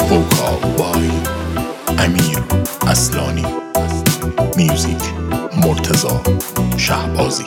وکال بای امیر اصلانی، میوزیک مرتضی شهبازی.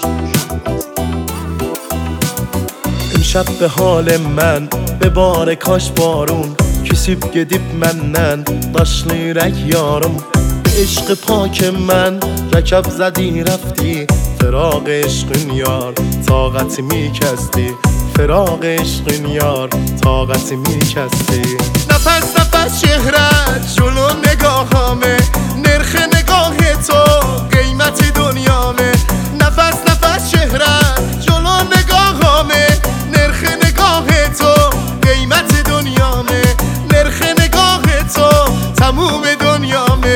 امشب به حال من به بار کاش بارun Küsüp gedip menden başlayarak yarım عشق پاک من رکب زدی رفتی فراق عشقین یار طاقتimi کستی فراق عشقین یار طاقتimi کستی نفس نفس شهرت جلو نگاهامه نرخ نگاه تو قیمت دنیامه نفس نفس شهرت جلو نگاهامه نرخ نگاه تو قیمت دنیامه نرخ نگاه تو تموم دنیامه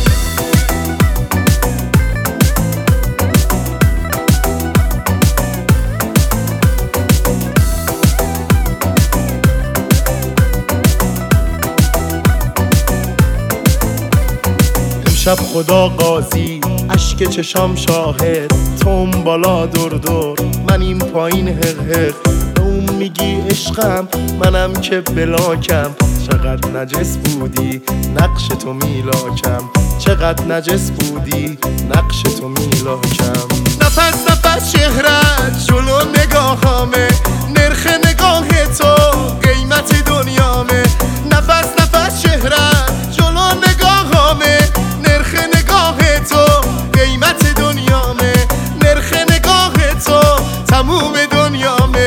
شب خدا قاضی اشک چشام شاهد تو اون بالا دور دور من این پایین حق حق به اون میگی عشقم منم که بلاکم چقدر نجس بودی نقش تو میلاکم چقدر نجس بودی نقش تو میلاکم نفس نفس شهرت جلو نگاهامه نرخ نگاه تو قیمت دنیامه نفس نفس شهرت جلو نگاهامه نرخ نگاه تو قیمت دنیامه نرخ نگاه تو تموم دنیامه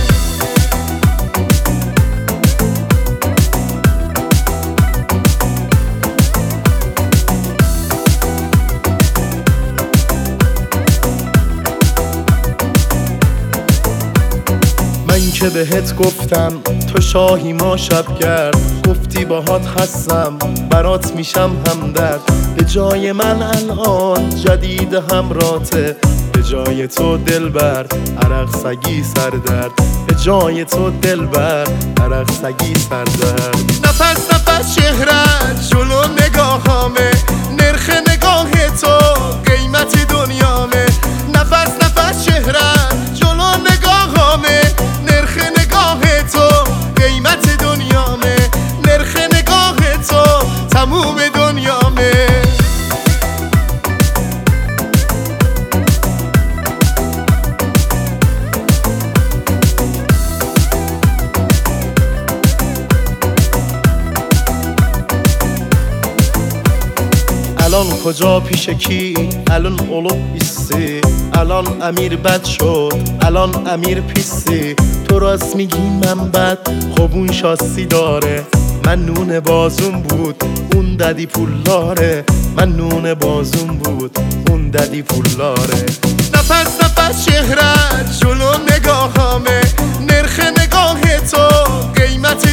من که بهت گفتم تو شاهی ما شبگرد گفتی باهات هستم برات میشم همدرد به جای من الان جدید همراته به جای تو دلبر عرق سگی سردرد به جای تو دلبر عرق سگی سردرد نفس نفس شهرت جلو نگاهامه نرخ نگاه تو قیمت دنیامه نفس نفس شهرت جلو نگاهامه نرخ نگاه تو قیمت دنیامه نرخ نگاه تو تموم دنیامه الان کجا پیش کی الان اولوب بیستی الان امیر بد شد الان امیر پیستی تو راست میگی من بد خب اون شاسی داره من نون بازون بود اون ددی پولاره من نون بازون بود اون ددی پولاره نفس نفس شهرت جلو نگاهامه نرخ نگاه تو قیمت